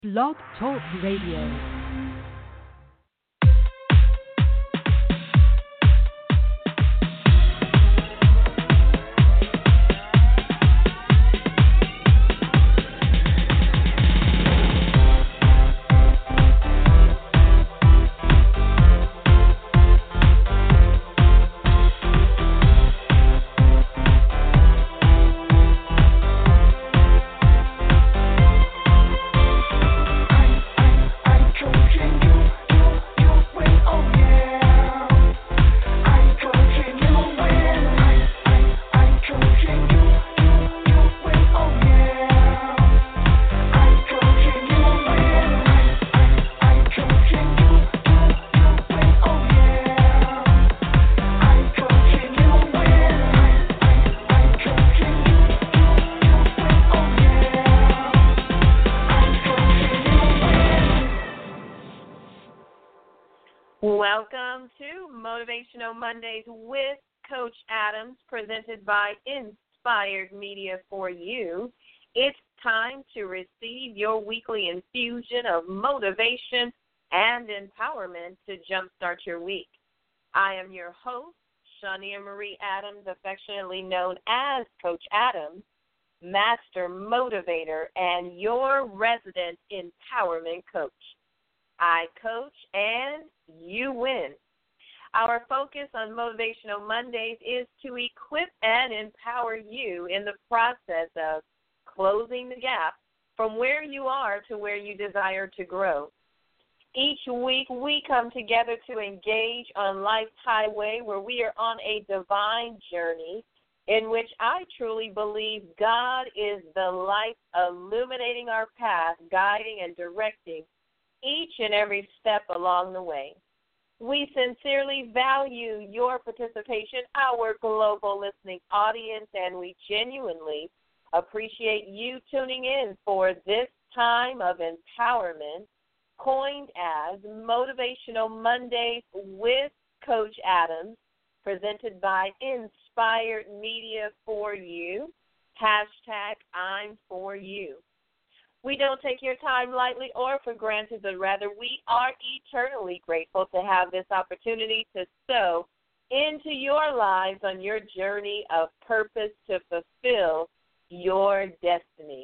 Blog Talk Radio. Welcome to Motivational Mondays with Coach Adams, presented by Inspired Media for you. It's time to receive your weekly infusion of motivation and empowerment to jumpstart your week. I am your host, Shania Marie Adams, affectionately known as Coach Adams, Master Motivator and your resident empowerment coach. I coach and you win. Our focus on Motivational Mondays is to equip and empower you in the process of closing the gap from where you are to where you desire to grow. Each week we come together to engage on life's highway where we are on a divine journey in which I truly believe God is the light illuminating our path, guiding and directing each and every step along the way. We sincerely value your participation, our global listening audience, and we genuinely appreciate you tuning in for this time of empowerment, coined as Motivational Mondays with Coach Adams, presented by Inspired Media for you, hashtag I'm for you. We don't take your time lightly or for granted, but rather we are eternally grateful to have this opportunity to sow into your lives on your journey of purpose to fulfill your destiny.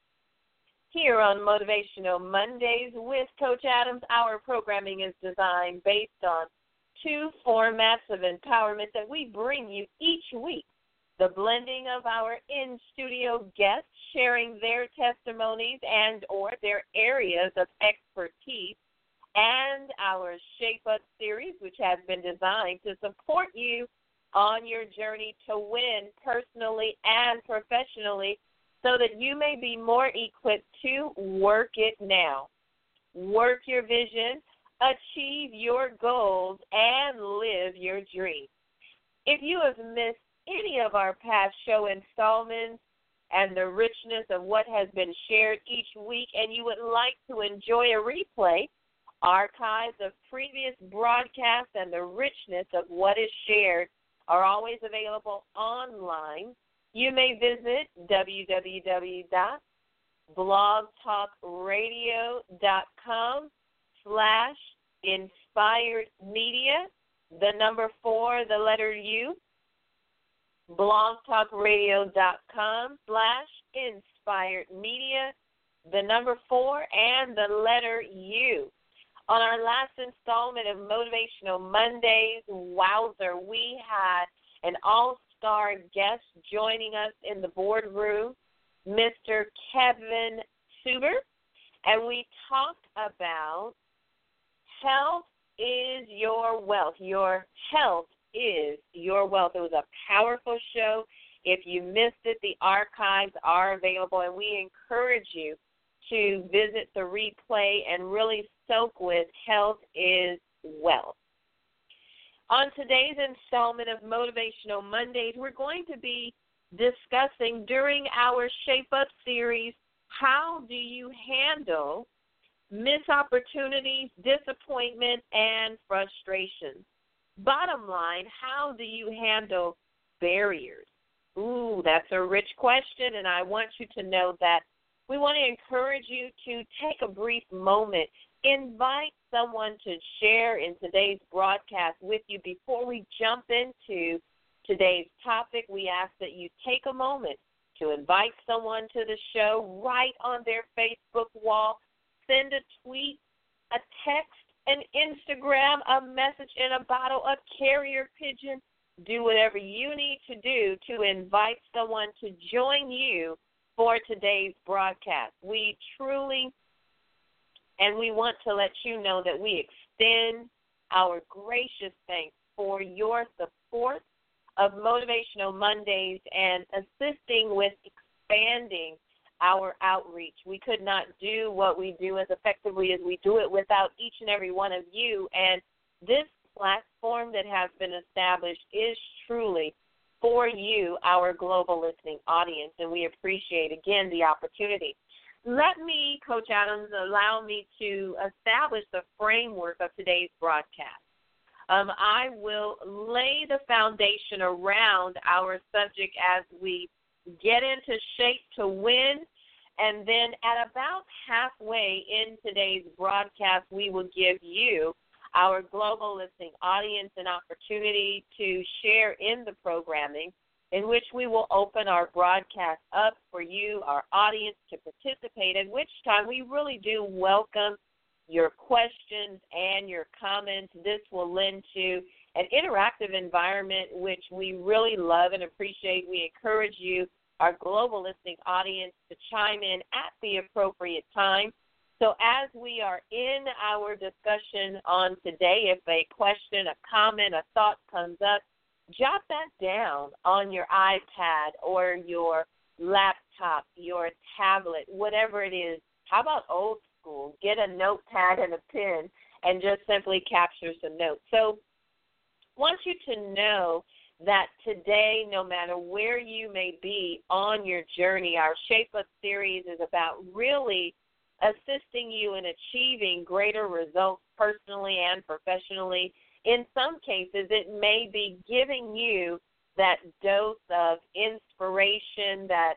Here on Motivational Mondays with Coach Adams, our programming is designed based on two formats of empowerment that we bring you each week. The blending of our in-studio guests sharing their testimonies and or their areas of expertise, and our Shape Up series, which has been designed to support you on your journey to win personally and professionally so that you may be more equipped to work it now. Work your vision, achieve your goals, and live your dreams. If you have missed any of our past show installments and the richness of what has been shared each week, and you would like to enjoy a replay, archives of previous broadcasts and the richness of what is shared are always available online. You may visit www.blogtalkradio.com/inspiredmedia, the number 4, the letter U, blogtalkradio.com/inspiredmedia, the number 4, and the letter U. On our last installment of Motivational Mondays, wowzer, we had an all-star guest joining us in the boardroom, Mr. Kevin Suber, and we talked about health is your wealth. Your health is your wealth. It was a powerful show. If you missed it, the archives are available, and we encourage you to visit the replay and really soak with Health is Wealth. On today's installment of Motivational Mondays, we're going to be discussing during our Shape Up series, how do you handle missed opportunities, disappointment, and frustration? Bottom line, how do you handle barriers? Ooh, that's a rich question, and I want you to know that we want to encourage you to take a brief moment, invite someone to share in today's broadcast with you. Before we jump into today's topic, we ask that you take a moment to invite someone to the show, write on their Facebook wall, send a tweet, a text, an Instagram, a message in a bottle, a carrier pigeon. Do whatever you need to do to invite someone to join you for today's broadcast. We truly, and we want to let you know that we extend our gracious thanks for your support of Motivational Mondays and assisting with expanding our outreach. We could not do what we do as effectively as we do it without each and every one of you. And this platform that has been established is truly for you, our global listening audience, and we appreciate, again, the opportunity. Let me, Coach Adams, allow me to establish the framework of today's broadcast. I will lay the foundation around our subject as we get into Shape to Win, and then at about halfway in today's broadcast, we will give you, our global listening audience, an opportunity to share in the programming, in which we will open our broadcast up for you, our audience, to participate, at which time we really do welcome your questions and your comments. This will lend to an interactive environment, which we really love and appreciate. We encourage you, our global listening audience, to chime in at the appropriate time. So as we are in our discussion on today, if a question, a comment, a thought comes up, jot that down on your iPad or your laptop, your tablet, whatever it is. How about old school? Get a notepad and a pen and just simply capture some notes. So I want you to know that today, no matter where you may be on your journey, our Shape Up series is about really assisting you in achieving greater results personally and professionally. In some cases, it may be giving you that dose of inspiration, that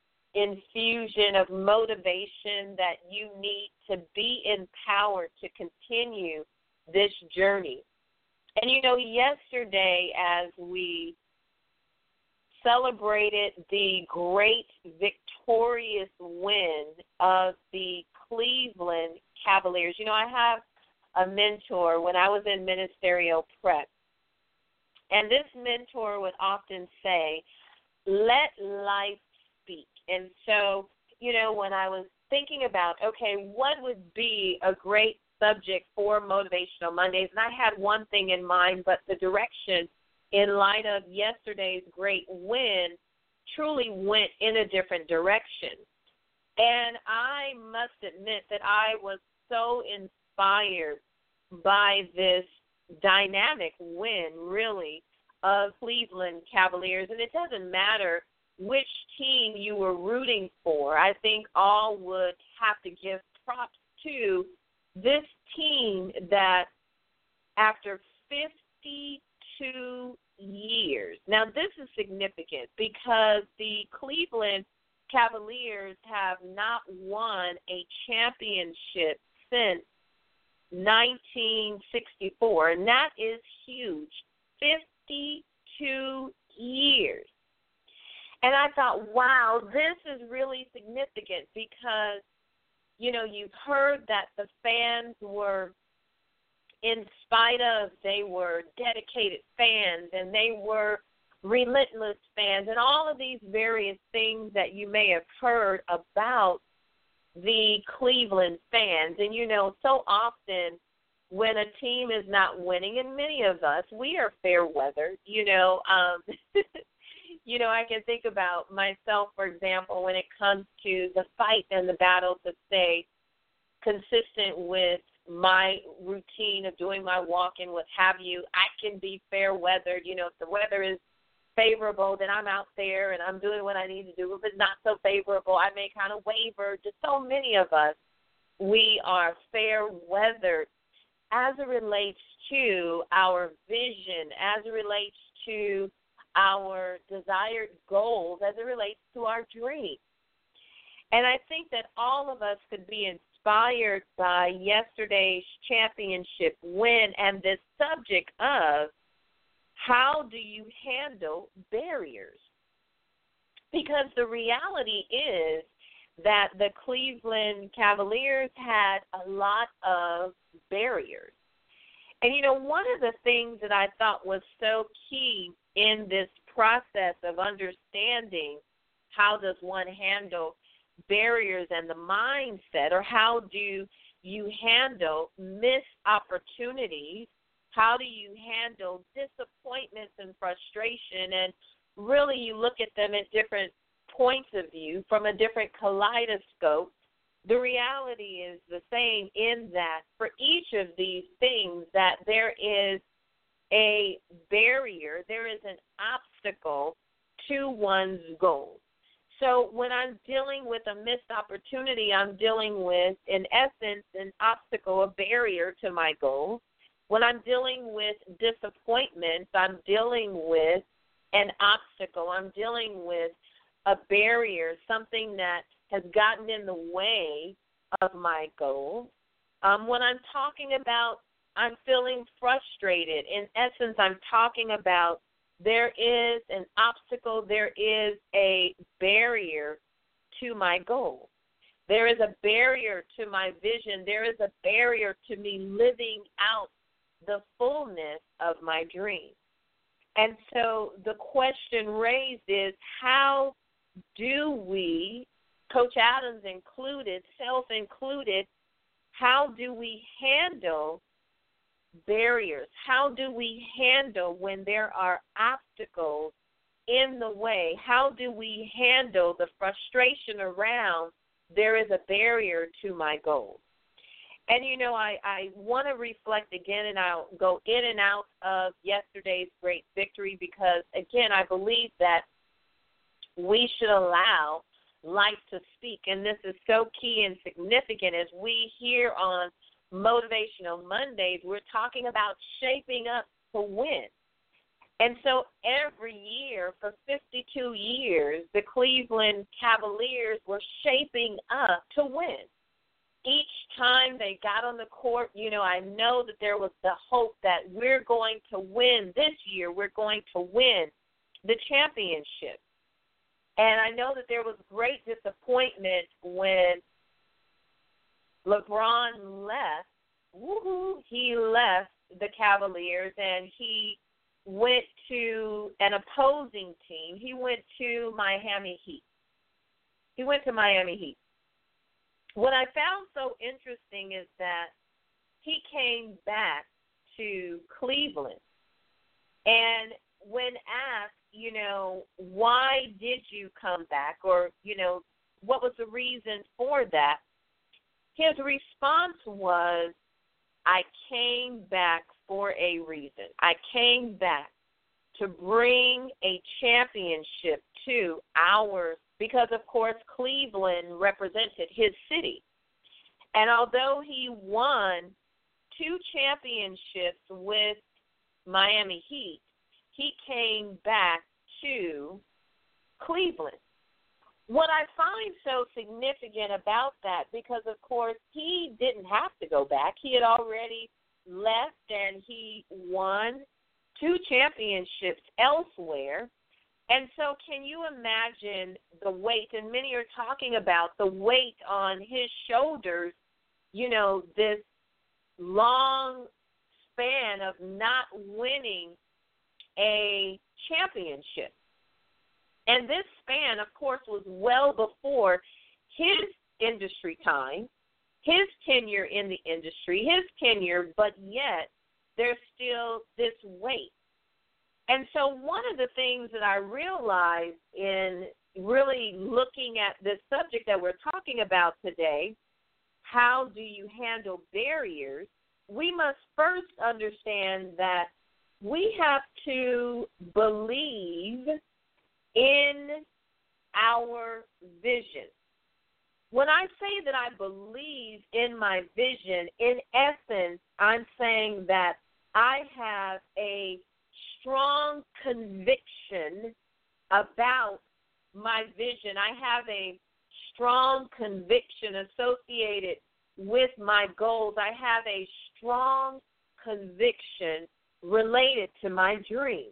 infusion of motivation that you need to be empowered to continue this journey. And, you know, yesterday as we celebrated the great victorious win of the Cleveland Cavaliers, you know, I have a mentor when I was in ministerial prep, and this mentor would often say, let life speak. And so, you know, when I was thinking about, okay, what would be a great subject for Motivational Mondays, and I had one thing in mind, but the direction in light of yesterday's great win truly went in a different direction. And I must admit that I was so inspired by this dynamic win, really, of Cleveland Cavaliers. And it doesn't matter which team you were rooting for. I think all would have to give props to this team that after 52 years, now this is significant because the Cleveland Cavaliers have not won a championship since 1964, and that is huge, 52 years. And I thought, wow, this is really significant because, you know, you've heard that the fans were, in spite of, they were dedicated fans and they were relentless fans and all of these various things that you may have heard about the Cleveland fans. And, you know, so often when a team is not winning, and many of us, we are fair weather, you know, you know, I can think about myself, for example, when it comes to the fight and the battle to stay consistent with my routine of doing my walk and what have you. I can be fair weathered. You know, if the weather is favorable, then I'm out there and I'm doing what I need to do. If it's not so favorable, I may kind of waver. Just so many of us, we are fair weathered as it relates to our vision, as it relates to our desired goals, as it relates to our dreams. And I think that all of us could be inspired by yesterday's championship win and this subject of how do you handle barriers? Because the reality is that the Cleveland Cavaliers had a lot of barriers. And, one of the things that I thought was so key in this process of understanding how does one handle barriers and the mindset, or how do you handle missed opportunities, how do you handle disappointments and frustration, and really you look at them at different points of view from a different kaleidoscope. The reality is the same in that for each of these things that there is a barrier, there is an obstacle to one's goal. So when I'm dealing with a missed opportunity, I'm dealing with, in essence, an obstacle, a barrier to my goal. When I'm dealing with disappointments, I'm dealing with an obstacle. I'm dealing with a barrier, something that has gotten in the way of my goal. When I'm talking about I'm feeling frustrated, in essence, I'm talking about there is an obstacle, there is a barrier to my goal. There is a barrier to my vision. There is a barrier to me living out the fullness of my dream. And so the question raised is, how do we, Coach Adams included, self included, how do we handle barriers? How do we handle when there are obstacles in the way? How do we handle the frustration around there is a barrier to my goal? And, I want to reflect again, and I'll go in and out of yesterday's great victory because, again, I believe that we should allow life to speak. And this is so key and significant as we here on Motivational Mondays, we're talking about shaping up to win. And so every year for 52 years, the Cleveland Cavaliers were shaping up to win. Each time they got on the court, I know that there was the hope that we're going to win this year. We're going to win the championship. And I know that there was great disappointment when LeBron left. He left the Cavaliers and he went to an opposing team. He went to Miami Heat. What I found so interesting is that he came back to Cleveland. And when asked, why did you come back, or, what was the reason for that, his response was, I came back for a reason. I came back to bring a championship to ours because, of course, Cleveland represented his city. And although he won 2 championships with Miami Heat, he came back to Cleveland. What I find so significant about that, because, of course, he didn't have to go back. He had already left and he won 2 championships elsewhere. And so can you imagine the weight, and many are talking about the weight on his shoulders, this long span of not winning a championship. And this span, of course, was well before his industry time, his tenure in the industry, but yet there's still this weight. And so one of the things that I realized in really looking at this subject that we're talking about today, how do you handle barriers, we must first understand that we have to believe in our vision. When I say that I believe in my vision, in essence, I'm saying that I have a strong conviction about my vision. I have a strong conviction associated with my goals. I have a strong conviction related to my dream.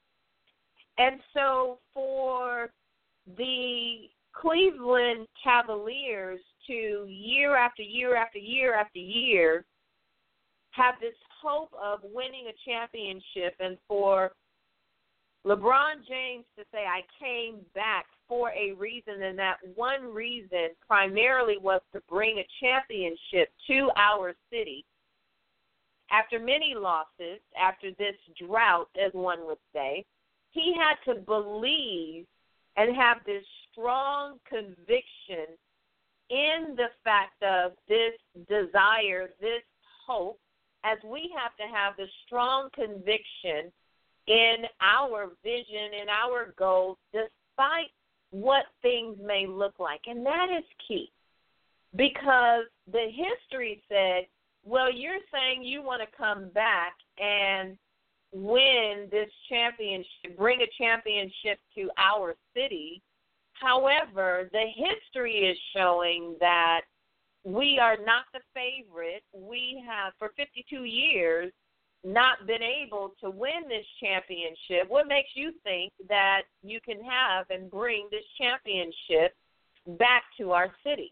And so for the Cleveland Cavaliers to year after year after year after year have this hope of winning a championship, and for LeBron James to say, I came back for a reason, and that one reason primarily was to bring a championship to our city. After many losses, after this drought, as one would say, he had to believe and have this strong conviction in the fact of this desire, this hope, as we have to have the strong conviction in our vision, in our goals, despite what things may look like. And that is key, because the history said, well, you're saying you want to come back and win this championship, bring a championship to our city. However, the history is showing that we are not the favorite. We have, for 52 years, not been able to win this championship. What makes you think that you can have and bring this championship back to our city?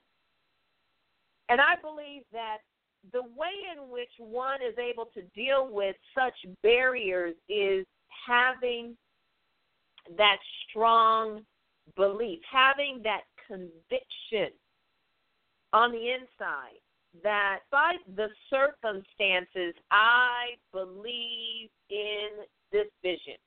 And I believe that the way in which one is able to deal with such barriers is having that strong belief, having that conviction on the inside that by the circumstances, I believe in this vision.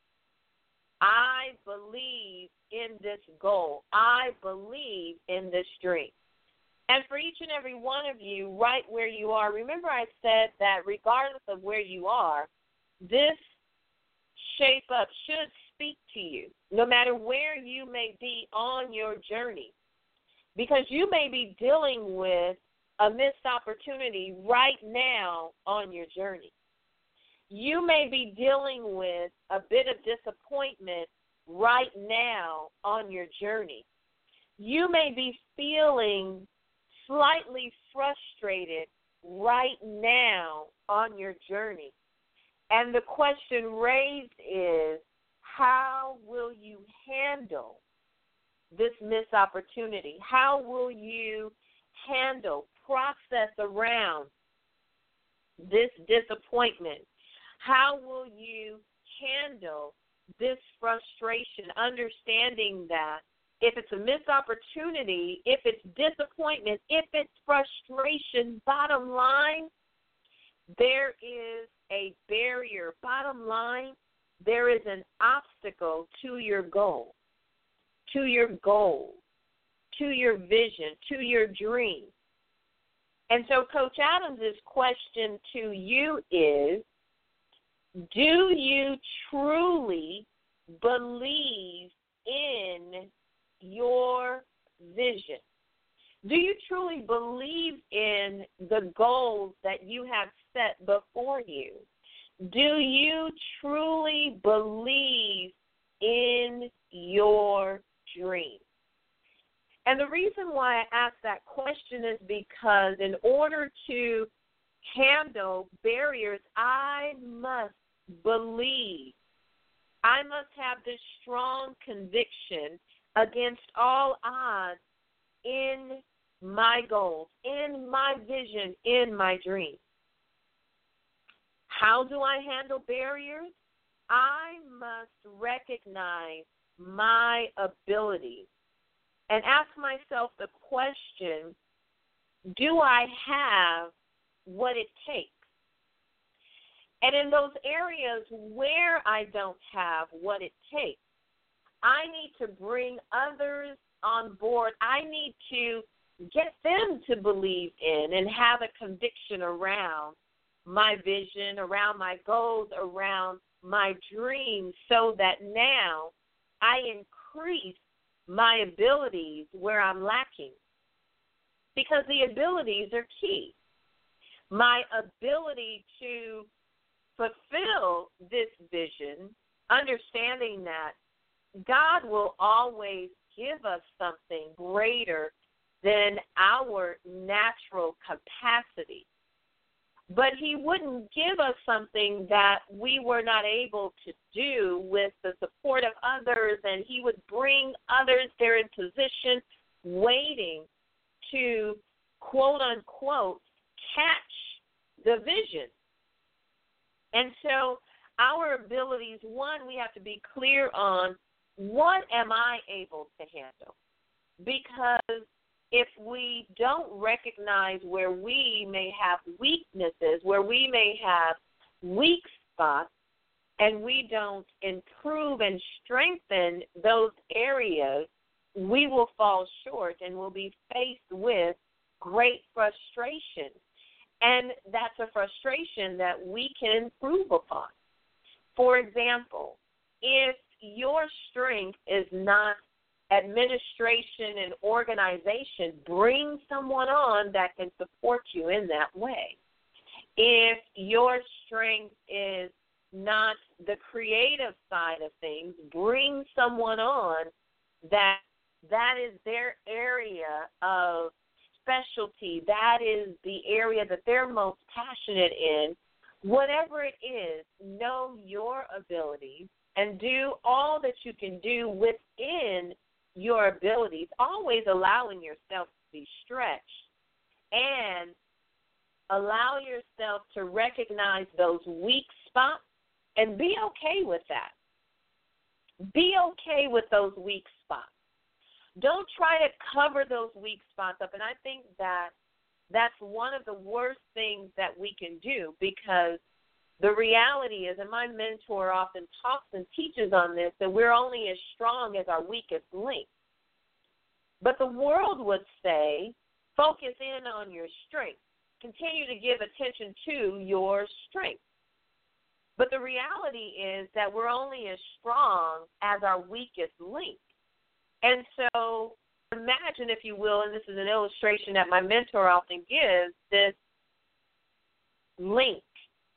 I believe in this goal. I believe in this dream. And for each and every one of you, right where you are, remember I said that regardless of where you are, this shape up should speak to you, no matter where you may be on your journey. Because you may be dealing with a missed opportunity right now on your journey. You may be dealing with a bit of disappointment right now on your journey. You may be feeling slightly frustrated right now on your journey. And the question raised is, how will you handle this missed opportunity? How will you handle, process around this disappointment? How will you handle this frustration, understanding that if it's a missed opportunity, if it's disappointment, if it's frustration, bottom line, there is a barrier. Bottom line, there is an obstacle to your goal, to your vision, to your dream. And so Coach Adams' question to you is, do you truly believe in your vision? Do you truly believe in the goals that you have set before you? Do you truly believe in your dream? And the reason why I ask that question is because in order to handle barriers, I must believe. I must have this strong conviction against all odds in my goals, in my vision, in my dream. How do I handle barriers? I must recognize my abilities and ask myself the question, do I have what it takes? And in those areas where I don't have what it takes, I need to bring others on board. I need to get them to believe in and have a conviction around my vision, around my goals, around my dreams, so that now I increase my abilities where I'm lacking. Because the abilities are key. My ability to fulfill this vision, understanding that God will always give us something greater than our natural capacity. But he wouldn't give us something that we were not able to do with the support of others, and he would bring others there in position, waiting to, quote unquote, catch the vision. And so our abilities, one, we have to be clear on what am I able to handle? Because if we don't recognize where we may have weaknesses, where we may have weak spots, and we don't improve and strengthen those areas, we will fall short and will be faced with great frustration. And that's a frustration that we can improve upon. For example, if your strength is not administration and organization, bring someone on that can support you in that way. If your strength is not the creative side of things, bring someone on that is their area of specialty, that is the area that they're most passionate in. Whatever it is, know your abilities and do all that you can do within your abilities, always allowing yourself to be stretched and allow yourself to recognize those weak spots and be okay with that. Be okay with those weak spots. Don't try to cover those weak spots up. And I think that that's one of the worst things that we can do, because the reality is, and my mentor often talks and teaches on this, that we're only as strong as our weakest link. But the world would say, focus in on your strength. Continue to give attention to your strength. But the reality is that we're only as strong as our weakest link. And so imagine, if you will, and this is an illustration that my mentor often gives, this link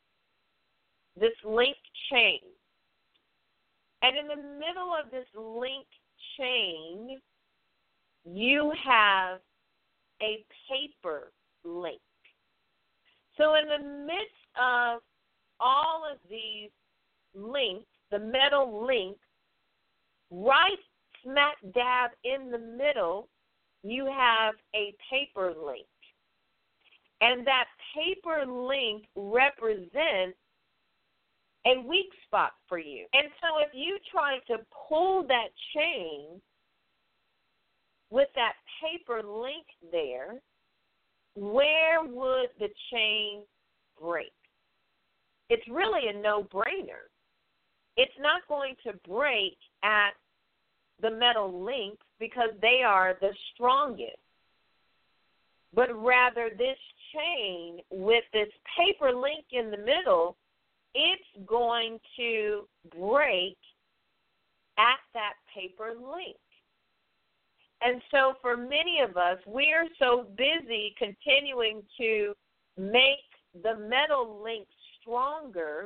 chain. And in the middle of this link chain, you have a paper link. So in the midst of all of these links, the metal link, right smack dab in the middle, you have a paper link. And that paper link represents a weak spot for you. And so if you try to pull that chain with that paper link there, where would the chain break? It's really a no-brainer. It's not going to break at the metal links because they are the strongest. But rather, this chain with this paper link in the middle, it's going to break at that paper link. And so for many of us, we're so busy continuing to make the metal link stronger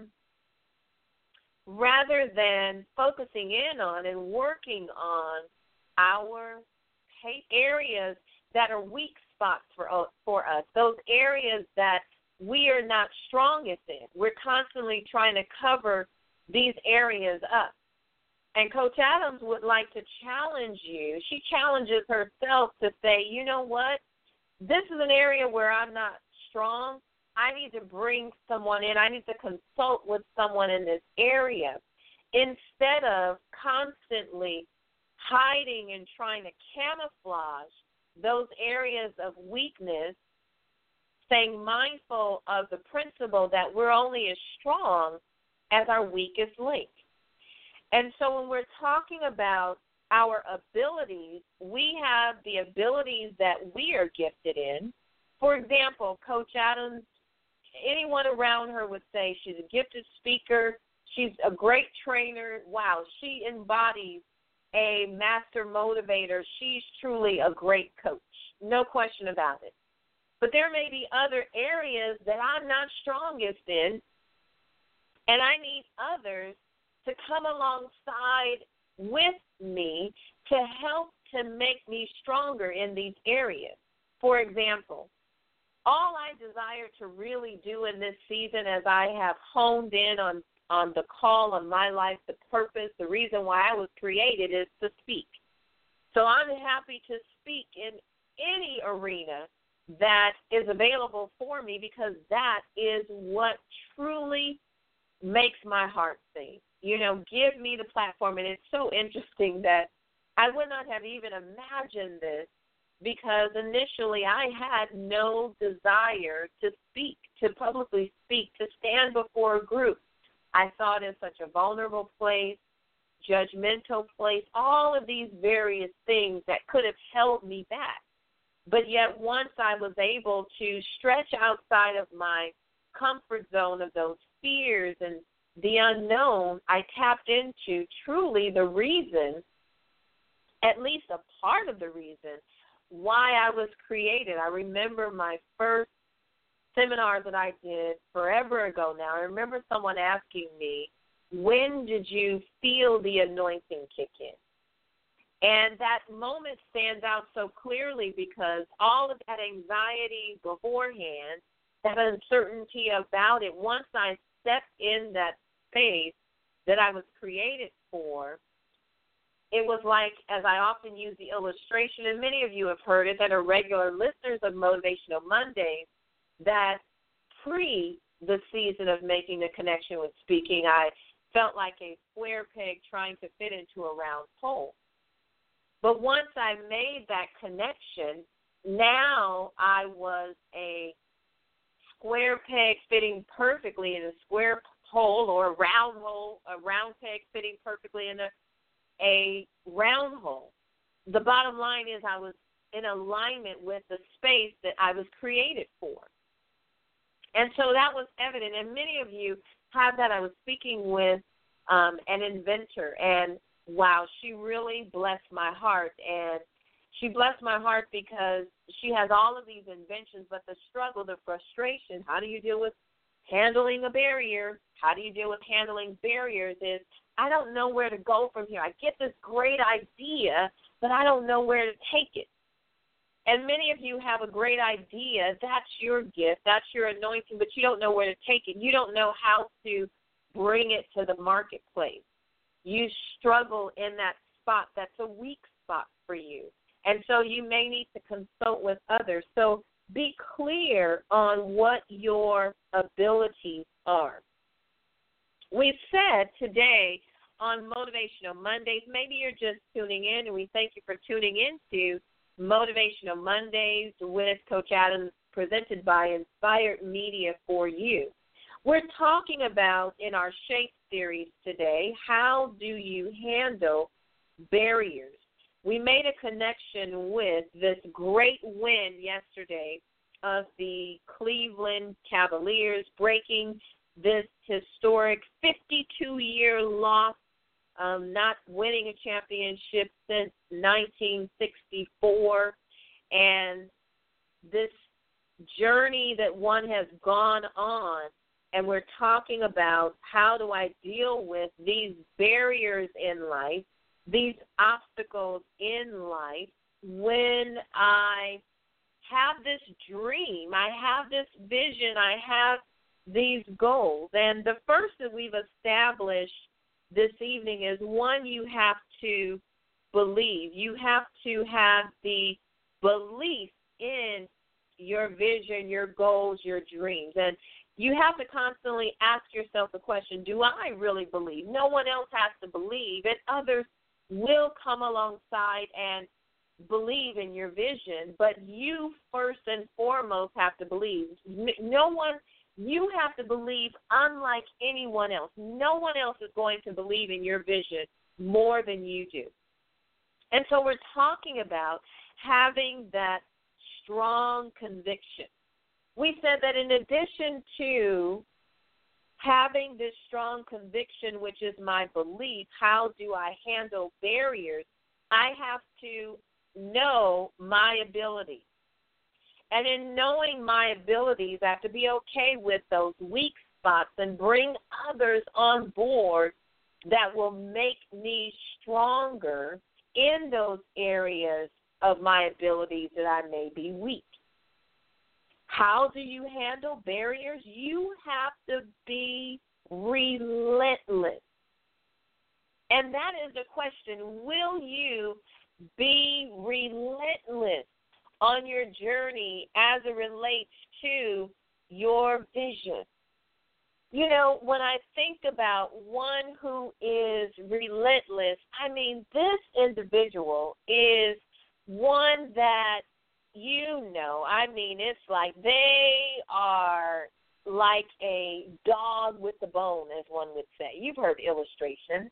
rather than focusing in on and working on our areas that are weak spots for us, those areas that we are not strongest in. We're constantly trying to cover these areas up. And Coach Adams would like to challenge you. She challenges herself to say, you know what? This is an area where I'm not strong. I need to bring someone in. I need to consult with someone in this area instead of constantly hiding and trying to camouflage those areas of weakness, staying mindful of the principle that we're only as strong as our weakest link. And so when we're talking about our abilities, we have the abilities that we are gifted in. For example, Coach Adams, anyone around her would say she's a gifted speaker, she's a great trainer. Wow, she embodies a master motivator. She's truly a great coach, no question about it. But there may be other areas that I'm not strongest in, and I need others to come alongside with me to help to make me stronger in these areas. For example, all I desire to really do in this season, as I have honed in on the call of my life, the purpose, the reason why I was created, is to speak. So I'm happy to speak in any arena that is available for me, because that is what truly makes my heart sing. You know, give me the platform. And it's so interesting that I would not have even imagined this, because initially I had no desire to speak, to publicly speak, to stand before a group. I saw it as such a vulnerable place, judgmental place, all of these various things that could have held me back. But yet once I was able to stretch outside of my comfort zone of those fears and the unknown, I tapped into truly the reason, at least a part of the reason, why I was created. I remember my first seminar that I did forever ago now. I remember someone asking me, when did you feel the anointing kick in? And that moment stands out so clearly, because all of that anxiety beforehand, that uncertainty about it, once I stepped in that space that I was created for, it was like, as I often use the illustration, and many of you have heard it that are regular listeners of Motivational Mondays, that pre the season of making the connection with speaking, I felt like a square peg trying to fit into a round hole. But once I made that connection, now I was a square peg fitting perfectly in a square hole, or a round peg fitting perfectly in a round hole. The bottom line is I was in alignment with the space that I was created for. And so that was evident, and many of you have that. I was speaking with an inventor, and wow, she really blessed my heart. And she blessed my heart because she has all of these inventions, but the struggle, the frustration, how do you deal with handling a barrier? How do you deal with handling barriers is, I don't know where to go from here. I get this great idea, but I don't know where to take it. And many of you have a great idea. That's your gift. That's your anointing, but you don't know where to take it. You don't know how to bring it to the marketplace. You struggle in that spot. That's a weak spot for you. And so you may need to consult with others. So be clear on what your abilities are. We've said today on Motivational Mondays, maybe you're just tuning in, and we thank you for tuning into Motivational Mondays with Coach Adams, presented by Inspired Media for you. We're talking about, in our SHAPE series today, how do you handle barriers? We made a connection with this great win yesterday of the Cleveland Cavaliers, breaking this historic 52-year loss, not winning a championship since 1964, and this journey that one has gone on, and we're talking about how do I deal with these barriers in life, these obstacles in life, when I have this dream, I have this vision, I have these goals. And the first that we've established this evening is, one, you have to believe. You have to have the belief in your vision, your goals, your dreams. And you have to constantly ask yourself the question, do I really believe? No one else has to believe, and others will come alongside and believe in your vision, but you first and foremost have to believe. No one, you have to believe unlike anyone else. No one else is going to believe in your vision more than you do. And so we're talking about having that strong conviction. We said that in addition to having this strong conviction, which is my belief, how do I handle barriers? I have to know my abilities. And in knowing my abilities, I have to be okay with those weak spots and bring others on board that will make me stronger in those areas of my abilities that I may be weak. How do you handle barriers? You have to be relentless. And that is the question. Will you be relentless on your journey as it relates to your vision? You know, when I think about one who is relentless, I mean, this individual is one that, you know, I mean, it's like they are like a dog with a bone, as one would say. You've heard illustration.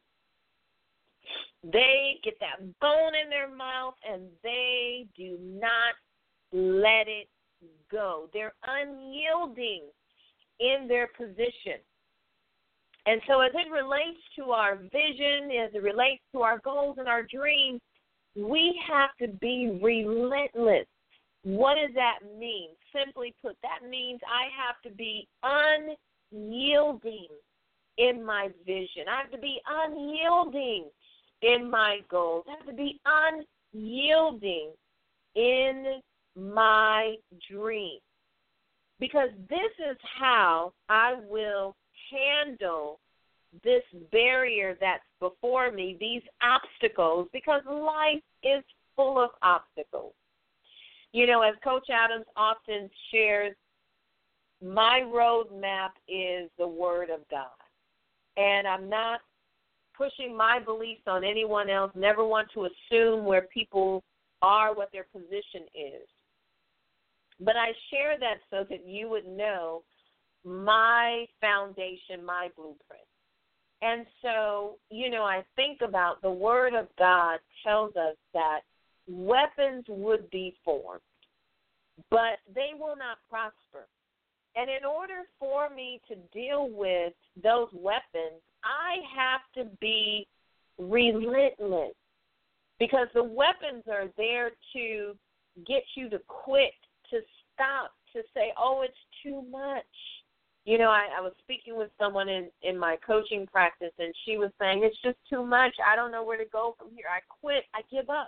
They get that bone in their mouth and they do not let it go. They're unyielding in their position. And so as it relates to our vision, as it relates to our goals and our dreams, we have to be relentless. What does that mean? Simply put, that means I have to be unyielding in my vision. I have to be unyielding in my goals. I have to be unyielding in my dream. Because this is how I will handle this barrier that's before me, these obstacles, because life is full of obstacles. You know, as Coach Adams often shares, my roadmap is the Word of God. And I'm not pushing my beliefs on anyone else, never want to assume where people are, what their position is. But I share that so that you would know my foundation, my blueprint. And so, you know, I think about the Word of God tells us that weapons would be formed, but they will not prosper. And in order for me to deal with those weapons, I have to be relentless, because the weapons are there to get you to quit, to stop, to say, oh, it's too much. You know, I was speaking with someone in my coaching practice, and she was saying, it's just too much. I don't know where to go from here. I quit. I give up.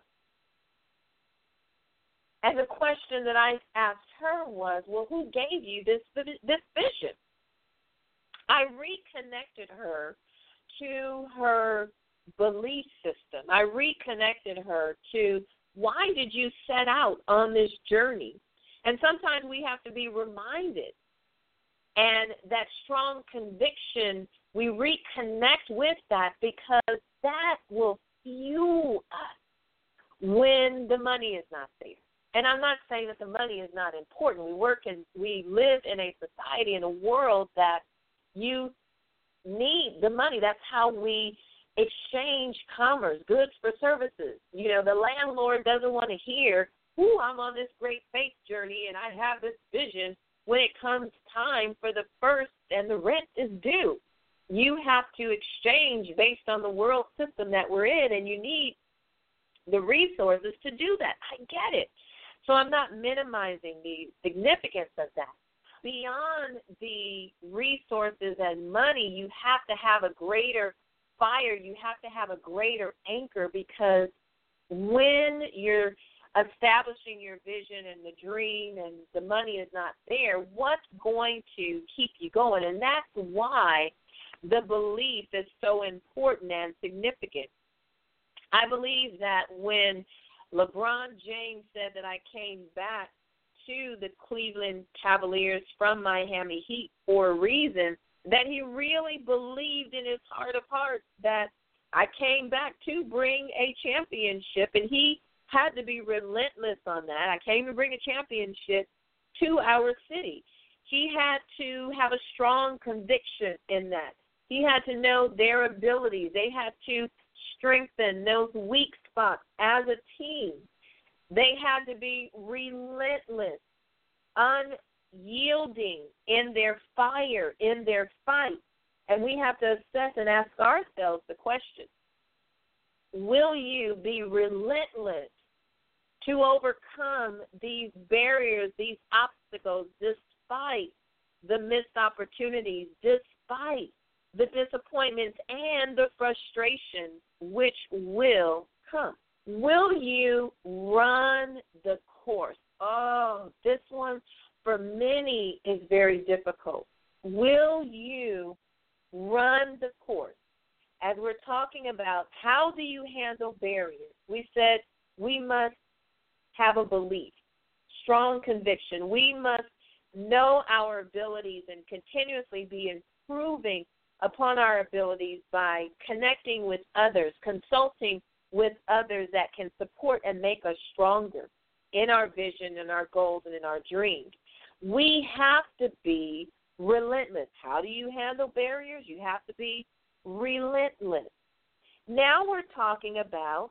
And the question that I asked her was, well, who gave you this vision? I reconnected her to her belief system. I reconnected her to, why did you set out on this journey? And sometimes we have to be reminded. And that strong conviction, we reconnect with that, because that will fuel us when the money is not there. And I'm not saying that the money is not important. We live in a society, in a world that you need the money. That's how we exchange commerce, goods for services. You know, the landlord doesn't want to hear, I'm on this great faith journey and I have this vision, when it comes time for the first and the rent is due. You have to exchange based on the world system that we're in, and you need the resources to do that. I get it. So I'm not minimizing the significance of that. Beyond the resources and money, you have to have a greater fire. You have to have a greater anchor, because when you're establishing your vision and the dream and the money is not there, what's going to keep you going? And that's why the belief is so important and significant. I believe that when LeBron James said that I came back to the Cleveland Cavaliers from Miami Heat for a reason, that he really believed in his heart of hearts that I came back to bring a championship, and he had to be relentless on that. I came to bring a championship to our city. He had to have a strong conviction in that. He had to know their abilities. They had to strengthen those weak spots as a team. They had to be relentless, unyielding in their fire, in their fight. And we have to assess and ask ourselves the question, will you be relentless to overcome these barriers, these obstacles, despite the missed opportunities, despite the disappointments and the frustration which will come? Will you run the course? Oh, this one for many is very difficult. Will you run the course? As we're talking about how do you handle barriers, we said we must have a belief, strong conviction. We must know our abilities and continuously be improving upon our abilities by connecting with others, consulting with others that can support and make us stronger in our vision and our goals and in our dreams. We have to be relentless. How do you handle barriers? You have to be relentless. Now we're talking about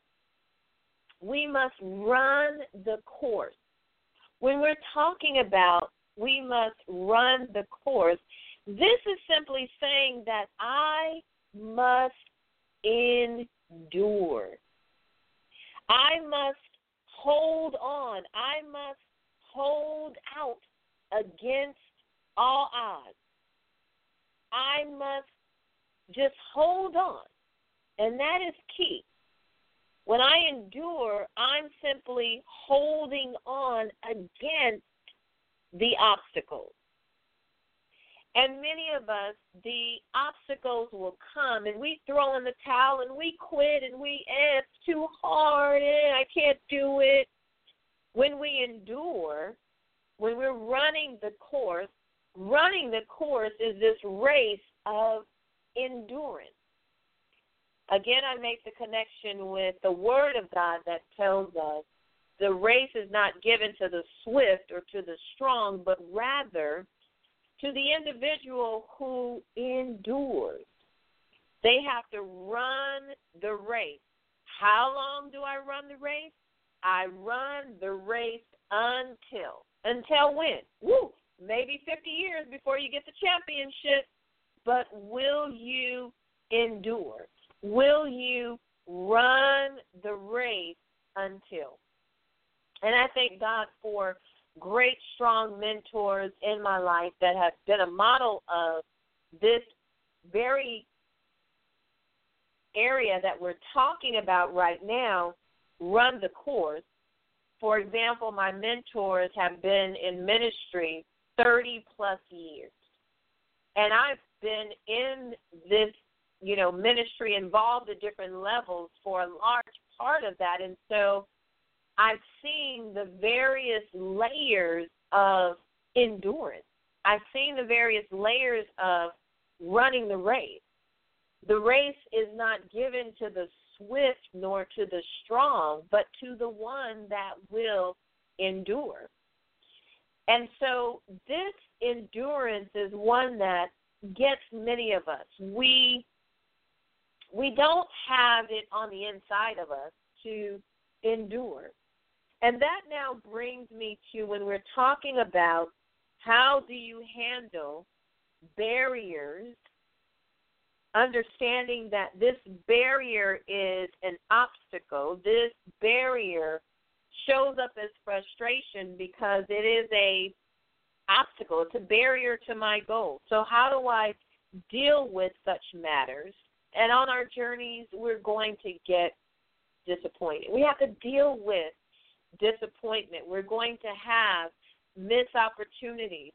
we must run the course. When we're talking about we must run the course, this is simply saying that I must endure. I must hold on. I must hold out against all odds. I must just hold on. And that is key. When I endure, I'm simply holding on against the obstacles. And many of us, the obstacles will come, and we throw in the towel, and we quit, and it's too hard, and I can't do it. When we endure, when we're running the course is this race of endurance. Again, I make the connection with the Word of God that tells us the race is not given to the swift or to the strong, but rather to the individual who endures. They have to run the race. How long do I run the race? I run the race until when? Maybe 50 years before you get the championship. But will you endure? Will you run the race until? And I thank God for great, strong mentors in my life that have been a model of this very area that we're talking about right now, run the course. For example, my mentors have been in ministry 30-plus years. And I've been in this, ministry involved at different levels for a large part of that. And so I've seen the various layers of endurance. I've seen the various layers of running the race. The race is not given to the swift nor to the strong, but to the one that will endure. And so this endurance is one that gets many of us. We don't have it on the inside of us to endure. And that now brings me to when we're talking about how do you handle barriers, understanding that this barrier is an obstacle. This barrier shows up as frustration because it is an obstacle. It's a barrier to my goal. So how do I deal with such matters? And on our journeys, we're going to get disappointed. We have to deal with disappointment. We're going to have missed opportunities.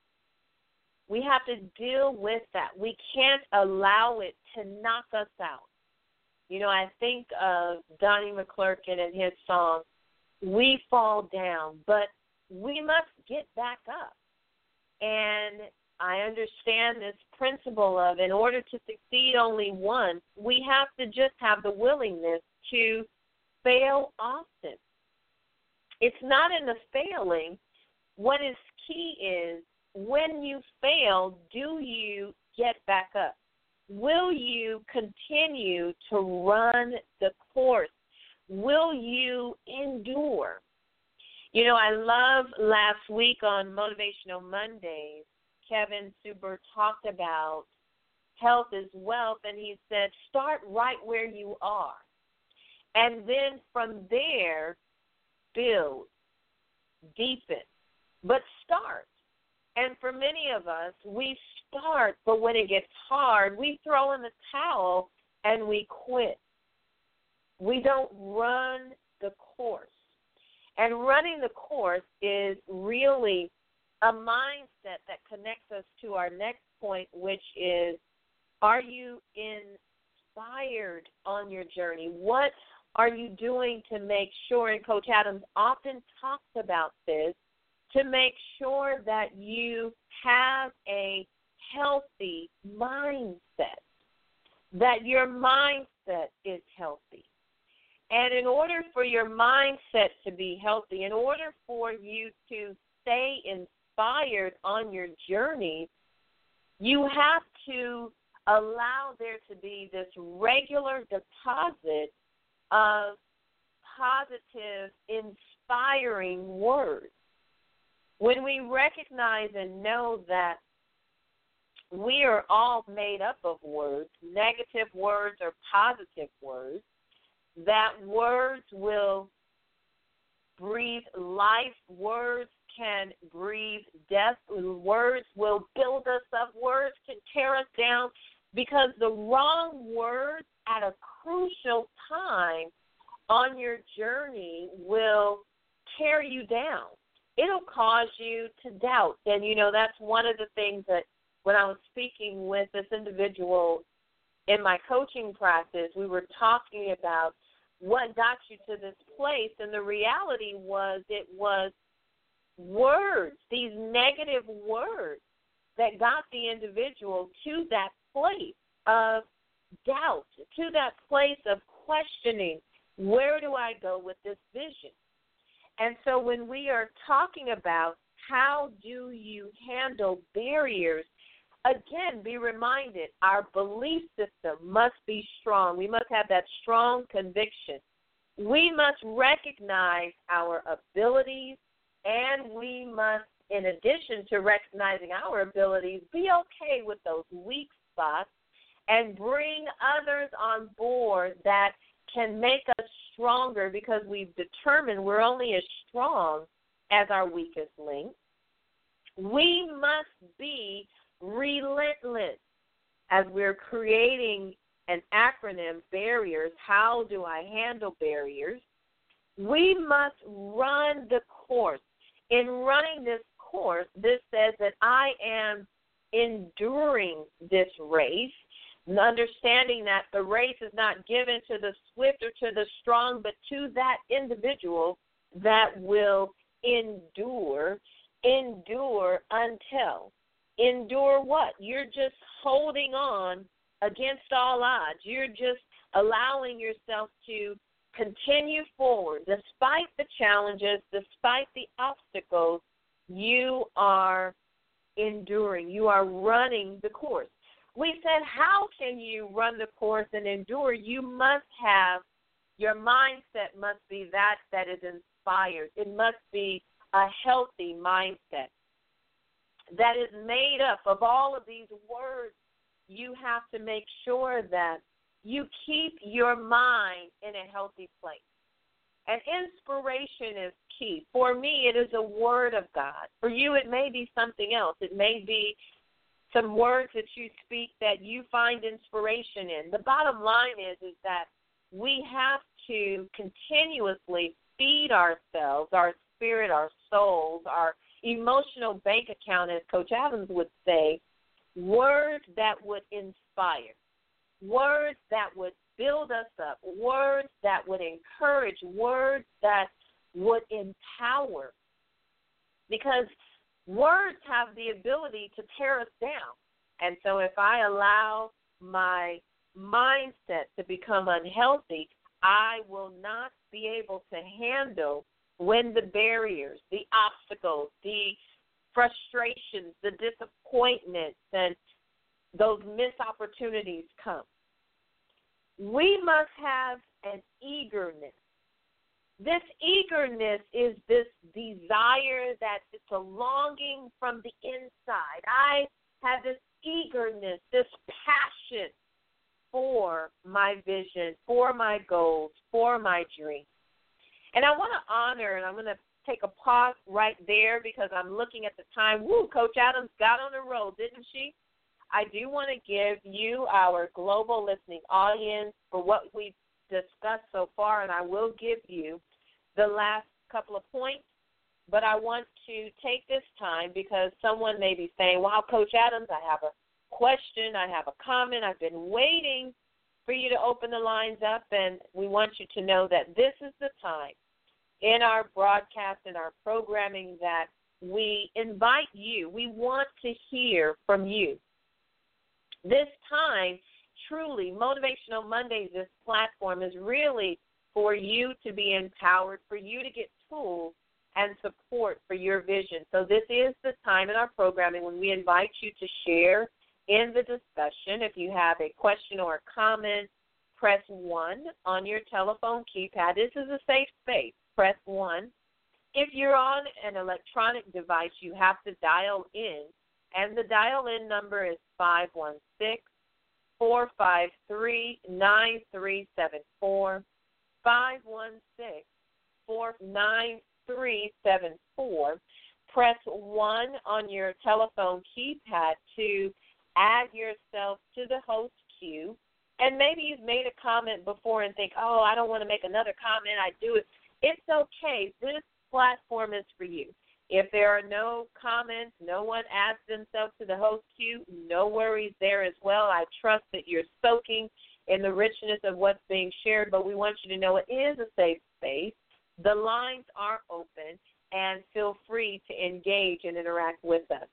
We have to deal with that. We can't allow it to knock us out. I think of Donnie McClurkin and his song, "We Fall Down," but we must get back up. And I understand this principle of in order to succeed only once, we have to just have the willingness to fail often. It's not in the failing. What is key is when you fail, do you get back up? Will you continue to run the course? Will you endure? I love last week on Motivational Mondays, Kevin Suber talked about health is wealth, and he said, start right where you are. And then from there, build, deepen, but start. And for many of us, we start, but when it gets hard, we throw in the towel and we quit. We don't run the course. And running the course is really a mindset that connects us to our next point, which is, are you inspired on your journey? What are you doing to make sure, and Coach Adams often talks about this, to make sure that you have a healthy mindset, that your mindset is healthy. And in order for your mindset to be healthy, in order for you to stay inspired on your journey, you have to allow there to be this regular deposit of positive, inspiring words. When we recognize and know that we are all made up of words, negative words or positive words, that words will breathe life, words can breathe death, words will build us up, words can tear us down, because the wrong words at a crucial time on your journey will tear you down. It'll cause you to doubt. And, that's one of the things that when I was speaking with this individual in my coaching practice, we were talking about what got you to this place, and the reality was it was words, these negative words that got the individual to that place of doubt, to that place of questioning, where do I go with this vision? And so when we are talking about how do you handle barriers, again, be reminded, our belief system must be strong. We must have that strong conviction. We must recognize our abilities, and we must, in addition to recognizing our abilities, be okay with those weak spots and bring others on board that can make us stronger, because we've determined we're only as strong as our weakest link. We must be relentless as we're creating an acronym, barriers. How do I handle barriers? We must run the course. In running this course, this says that I am enduring this race, understanding that the race is not given to the swift or to the strong, but to that individual that will endure until. Endure what? You're just holding on against all odds. You're just allowing yourself to continue forward. Despite the challenges, despite the obstacles, you are enduring. You are running the course. We said, how can you run the course and endure? You must have, your mindset must be that is inspired. It must be a healthy mindset that is made up of all of these words. You have to make sure that you keep your mind in a healthy place. And inspiration is key. For me, it is a word of God. For you, it may be something else. It may be some words that you speak that you find inspiration in. The bottom line is that we have to continuously feed ourselves, our spirit, our souls, our emotional bank account, as Coach Adams would say, words that would inspire, words that would build us up, words that would encourage, words that would empower. Because words have the ability to tear us down. And so if I allow my mindset to become unhealthy, I will not be able to handle when the barriers, the obstacles, the frustrations, the disappointments, and those missed opportunities come. We must have an eagerness. This eagerness is this desire that it's a longing from the inside. I have this eagerness, this passion for my vision, for my goals, for my dreams. And I want to honor, and I'm going to take a pause right there because I'm looking at the time. Woo, Coach Adams got on the roll, didn't she? I do want to give you, our global listening audience, for what we've discussed so far, and I will give you the last couple of points, but I want to take this time because someone may be saying, wow, Coach Adams, I have a question, I have a comment, I've been waiting for you to open the lines up, and we want you to know that this is the time in our broadcast and our programming that we invite you. We want to hear from you. This time, truly, Motivational Mondays, this platform is really for you to be empowered, for you to get tools and support for your vision. So this is the time in our programming when we invite you to share in the discussion. If you have a question or a comment, press 1 on your telephone keypad. This is a safe space. Press 1. If you're on an electronic device, you have to dial in, and the dial-in number is 516-453-9374, 516-493-74. Press 1 on your telephone keypad to add yourself to the host queue. And maybe you've made a comment before and think, oh, I don't want to make another comment. I do it. It's okay. This platform is for you. If there are no comments, no one adds themselves to the host queue, no worries there as well. I trust that you're soaking in the richness of what's being shared, but we want you to know it is a safe space. The lines are open, and feel free to engage and interact with us.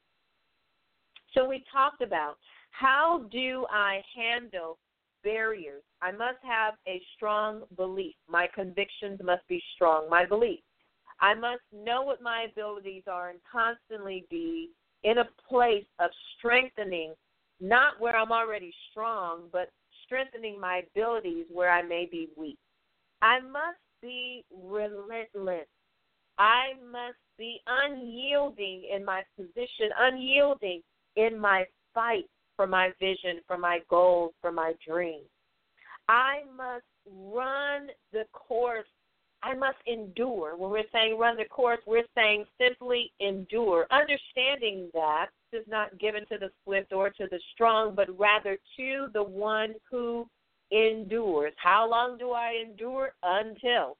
So we talked about how do I handle barriers. I must have a strong belief. My convictions must be strong, my beliefs. I must know what my abilities are and constantly be in a place of strengthening, not where I'm already strong, but strengthening my abilities where I may be weak. I must be relentless. I must be unyielding in my position, unyielding in my fight for my vision, for my goals, for my dreams. I must run the course. I must endure. When we're saying run the course, we're saying simply endure, understanding that is not given to the swift or to the strong, but rather to the one who endures. How long do I endure? Until.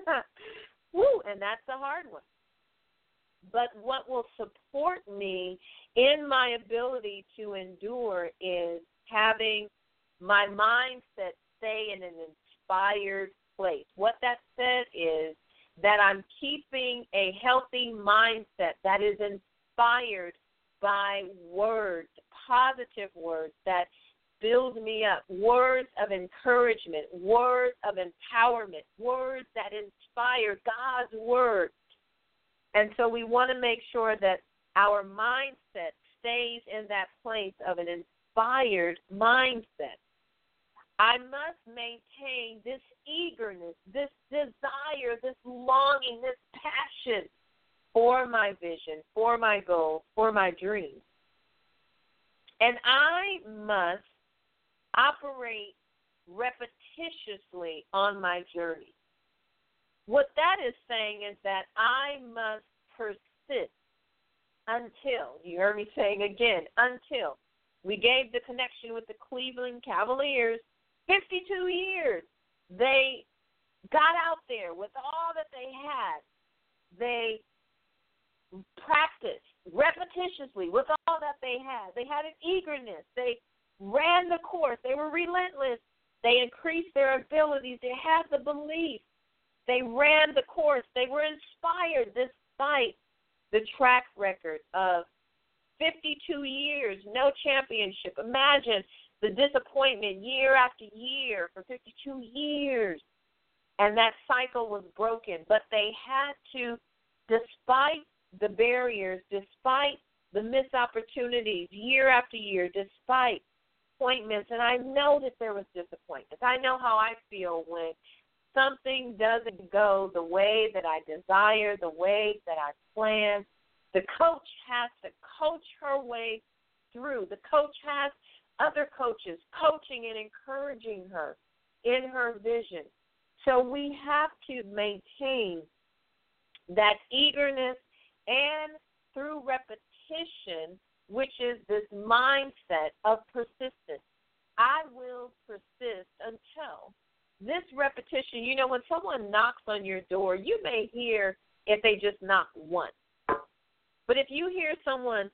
Woo, and that's a hard one. But what will support me in my ability to endure is having my mindset stay in an inspired place. What that said is that I'm keeping a healthy mindset that is inspired by words, positive words that build me up, words of encouragement, words of empowerment, words that inspire God's word. And so we want to make sure that our mindset stays in that place of an inspired mindset. I must maintain this eagerness, this desire, this longing, this passion for my vision, for my goals, for my dreams. And I must operate repetitiously on my journey. What that is saying is that I must persist until, you heard me saying again, until. We gave the connection with the Cleveland Cavaliers 52 years. They got out there with all that they had. They practiced repetitiously with all that they had. They had an eagerness. They ran the course. They were relentless. They increased their abilities. They had the belief. They ran the course. They were inspired despite the track record of 52 years, no championship. Imagine the disappointment year after year for 52 years. And that cycle was broken. But they had to, despite the barriers, despite the missed opportunities year after year, despite disappointments, and I know that there was disappointments. I know how I feel when something doesn't go the way that I desire, the way that I plan. The coach has to coach her way through. The coach has other coaches coaching and encouraging her in her vision. So we have to maintain that eagerness and through repetition, which is this mindset of persistence. I will persist until this repetition, you know, when someone knocks on your door, you may hear if they just knock once. But if you hear someone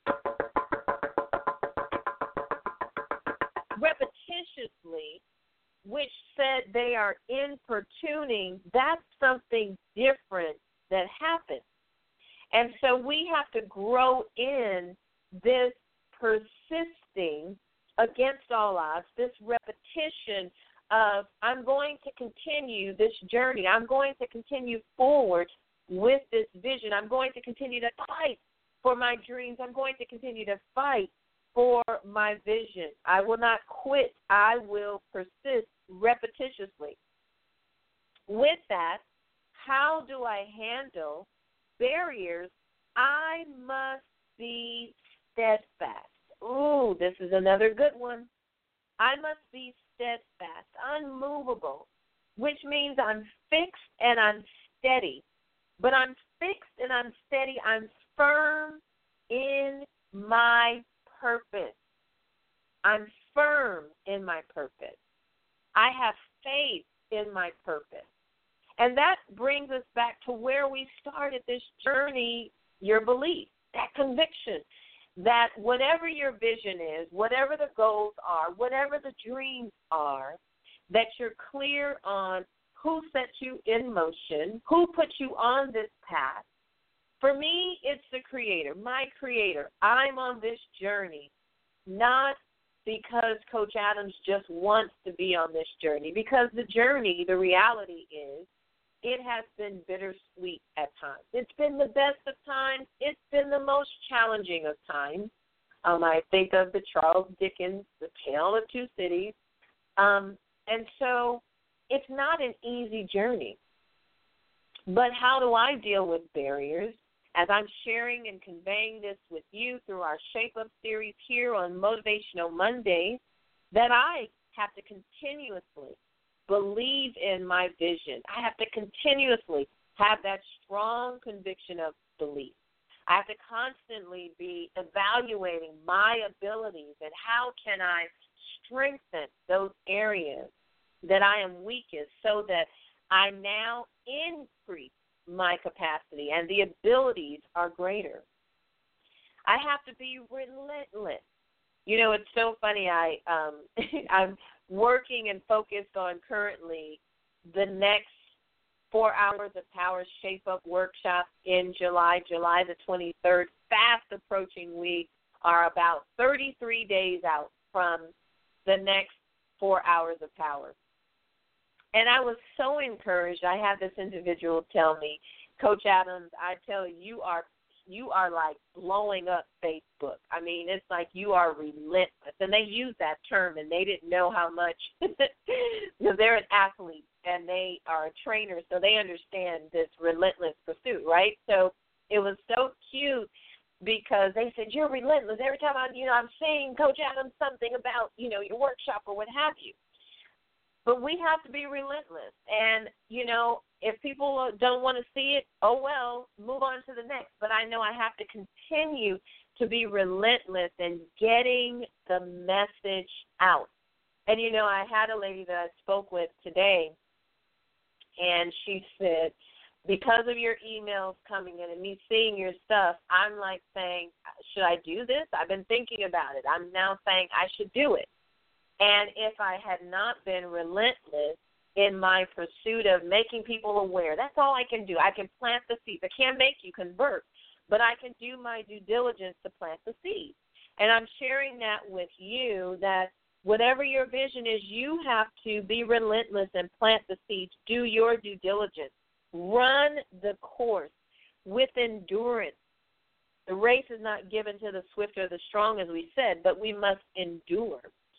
repetitiously, which said they are importuning, that's something different that happens. And so we have to grow in this persisting against all odds, this repetition of I'm going to continue this journey. I'm going to continue forward with this vision. I'm going to continue to fight for my dreams. I'm going to continue to fight for my vision. I will not quit. I will persist repetitiously. With that, how do I handle barriers? I must be steadfast. Ooh, this is another good one. I must be steadfast, unmovable, which means I'm fixed and I'm steady. But I'm fixed and I'm steady. I'm firm in my purpose. I'm firm in my purpose. I have faith in my purpose. And that brings us back to where we started this journey, your belief, that conviction, that whatever your vision is, whatever the goals are, whatever the dreams are, that you're clear on who set you in motion, who put you on this path. For me, it's the Creator, my Creator. I'm on this journey, not because Coach Adams just wants to be on this journey, because the journey, the reality is, it has been bittersweet at times. It's been the best of times. It's been the most challenging of times. I think of the Charles Dickens, The Tale of Two Cities. And so it's not an easy journey. But how do I deal with barriers? As I'm sharing and conveying this with you through our Shape Up series here on Motivational Mondays, that I have to continuously believe in my vision. I have to continuously have that strong conviction of belief. I have to constantly be evaluating my abilities and how can I strengthen those areas that I am weakest so that I now increase my capacity and the abilities are greater. I have to be relentless. You know, it's so funny. I'm working and focused on currently the next 4 Hours of Power Shape Up workshop in July the 23rd. Fast approaching. We are about 33 days out from the next 4 Hours of Power. And I was so encouraged. I had this individual tell me, Coach Adams, I tell you, you are like blowing up Facebook. I mean, it's like you are relentless. And they use that term, and they didn't know how much, because they're an athlete, and they are a trainer, so they understand this relentless pursuit, right? So it was so cute because they said, you're relentless. Every time I'm saying, Coach Adams, something about, your workshop or what have you. But we have to be relentless. And, if people don't want to see it, oh, well, move on to the next. But I know I have to continue to be relentless in getting the message out. And, I had a lady that I spoke with today, and she said, because of your emails coming in and me seeing your stuff, I'm like saying, should I do this? I've been thinking about it. I'm now saying I should do it. And if I had not been relentless in my pursuit of making people aware, that's all I can do. I can plant the seeds. I can't make you convert, but I can do my due diligence to plant the seeds. And I'm sharing that with you, that whatever your vision is, you have to be relentless and plant the seeds. Do your due diligence. Run the course with endurance. The race is not given to the swift or the strong, as we said, but we must endure.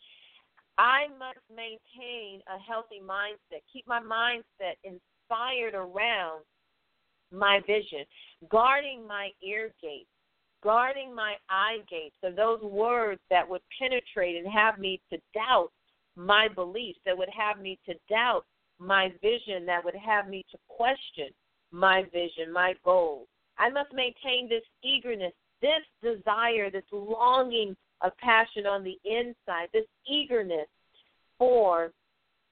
I must maintain a healthy mindset, keep my mindset inspired around my vision, guarding my ear gates, guarding my eye gates of those words that would penetrate and have me to doubt my beliefs, that would have me to doubt my vision, that would have me to question my vision, my goals. I must maintain this eagerness, this desire, this longing of passion on the inside, this eagerness for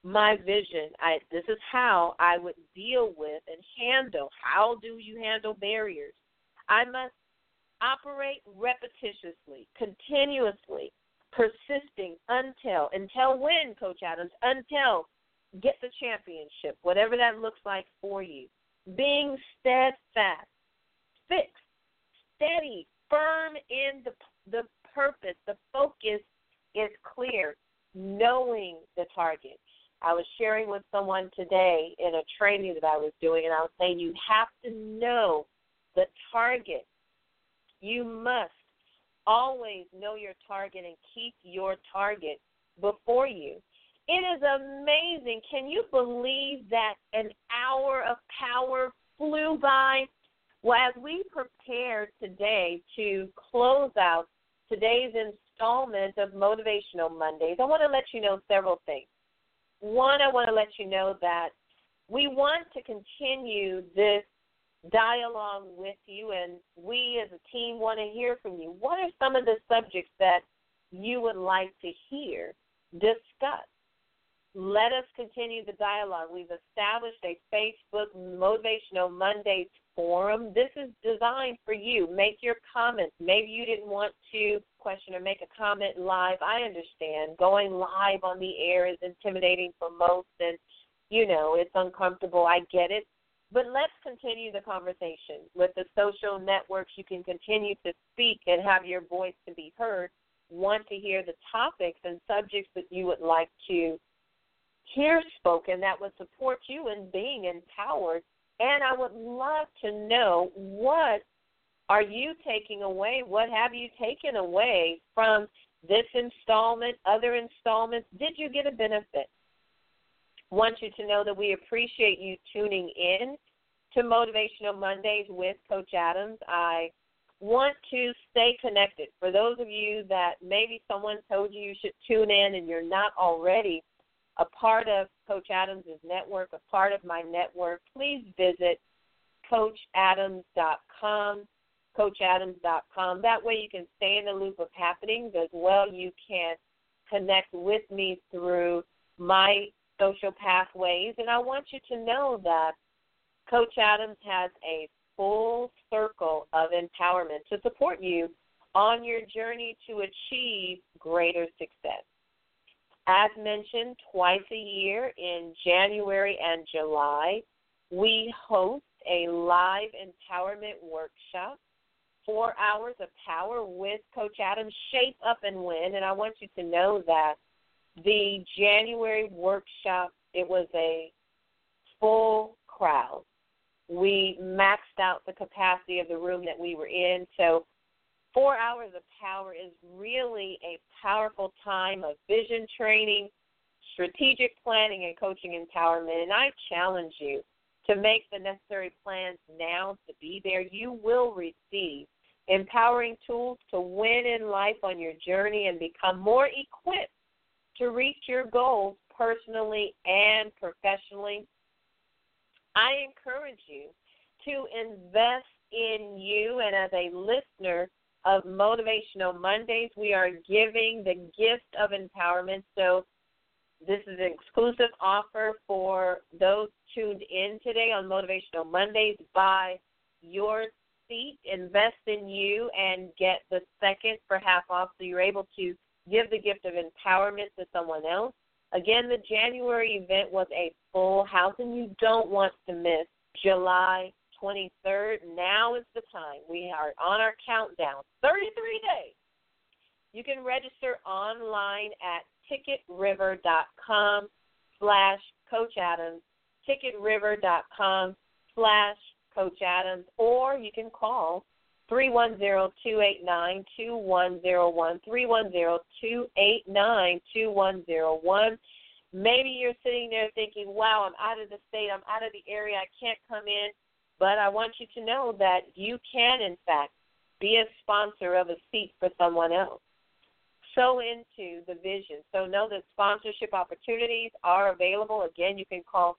my vision. This is how I would deal with and handle. How do you handle barriers? I must operate repetitiously, continuously, persisting until when, Coach Adams? Until get the championship, whatever that looks like for you. Being steadfast, fixed, steady, firm in the purpose. The focus is clear, knowing the target. I was sharing with someone today in a training that I was doing, and I was saying you have to know the target. You must always know your target and keep your target before you. It is amazing. Can you believe that an hour of power flew by? Well, as we prepare today to close out today's installment of Motivational Mondays, I want to let you know several things. One, I want to let you know that we want to continue this dialogue with you, and we as a team want to hear from you. What are some of the subjects that you would like to hear discussed? Let us continue the dialogue. We've established a Facebook Motivational Mondays forum. This is designed for you. Make your comments. Maybe you didn't want to question or make a comment live. I understand. Going live on the air is intimidating for most, and, it's uncomfortable. I get it. But let's continue the conversation. With the social networks, you can continue to speak and have your voice to be heard. Want to hear the topics and subjects that you would like to hear spoken that would support you in being empowered. And I would love to know, what are you taking away? What have you taken away from this installment, other installments? Did you get a benefit? Want you to know that we appreciate you tuning in to Motivational Mondays with Coach Adams. I want to stay connected. For those of you that maybe someone told you should tune in and you're not already a part of Coach Adams' network, a part of my network, please visit CoachAdams.com, CoachAdams.com. That way you can stay in the loop of happenings as well. You can connect with me through my social pathways. And I want you to know that Coach Adams has a full circle of empowerment to support you on your journey to achieve greater success. As mentioned, twice a year in January and July, we host a live empowerment workshop, 4 hours of power with Coach Adams, Shape Up and Win. And I want you to know that the January workshop, it was a full crowd. We maxed out the capacity of the room that we were in. So 4 hours of power is really a powerful time of vision training, strategic planning, and coaching empowerment. And I challenge you to make the necessary plans now to be there. You will receive empowering tools to win in life on your journey and become more equipped to reach your goals personally and professionally. I encourage you to invest in you, and as a listener of Motivational Mondays, we are giving the gift of empowerment. So this is an exclusive offer for those tuned in today on Motivational Mondays. Buy your seat, invest in you, and get the second for half off, so you're able to give the gift of empowerment to someone else. Again, the January event was a full house, and you don't want to miss July 23rd. Now is the time. We are on our countdown, 33 days. You can register online at ticketriver.com/Coach Adams, ticketriver.com/Coach Adams, or you can call 310-289-2101, 310-289-2101. Maybe you're sitting there thinking, wow, I'm out of the state, I'm out of the area, I can't come in. But I want you to know that you can, in fact, be a sponsor of a seat for someone else. So into the vision. So know that sponsorship opportunities are available. Again, you can call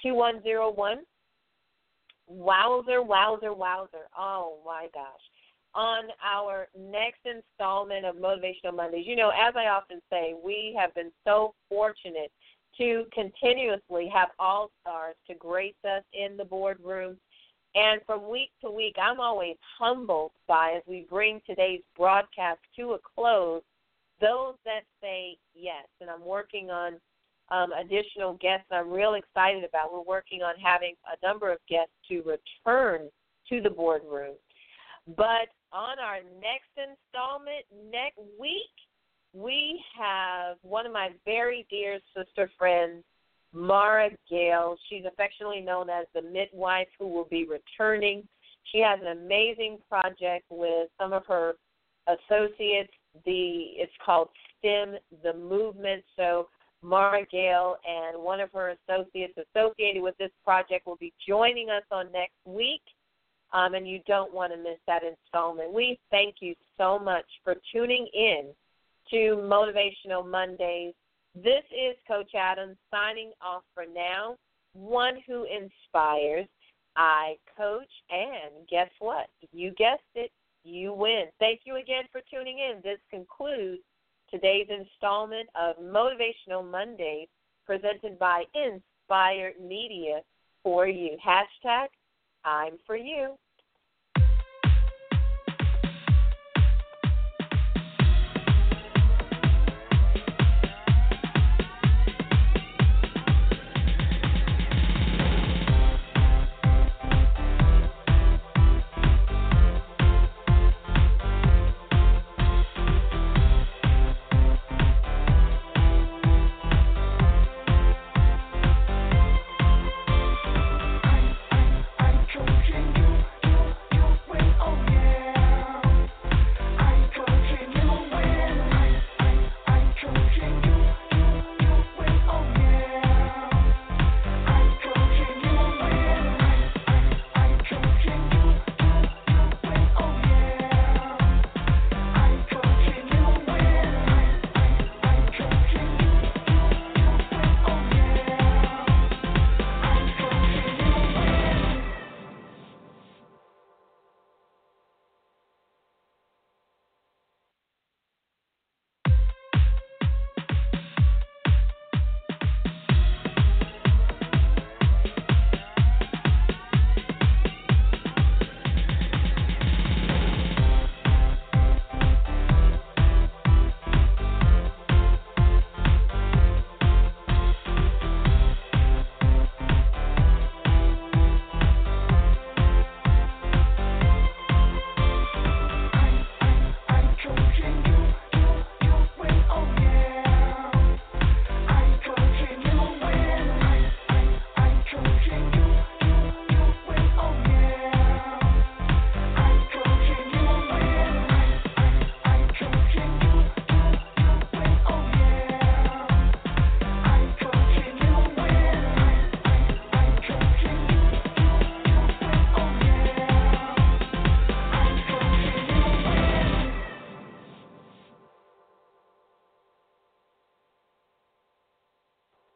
310-289-2101. Wowzer. Oh, my gosh. on our next installment of Motivational Mondays. You know, as I often say, we have been so fortunate to continuously have all-stars to grace us in the boardroom. And from week to week, I'm always humbled by, as we bring today's broadcast to a close, those that say yes. And I'm working on additional guests I'm real excited about. We're working on having a number of guests to return to the boardroom. But on our next installment next week, we have one of my very dear sister friends, Mara Gale. She's affectionately known as the midwife, who will be returning. She has an amazing project with some of her associates. It's called STEM, the movement. So Mara Gale and one of her associates associated with this project will be joining us on next week, and you don't want to miss that installment. We thank you so much for tuning in to Motivational Mondays. This is Coach Adams signing off for now. One who inspires. I coach, and guess what? You guessed it, you win. Thank you again for tuning in. This concludes today's installment of Motivational Mondays presented by Inspired Media for you. Hashtag I'm for you.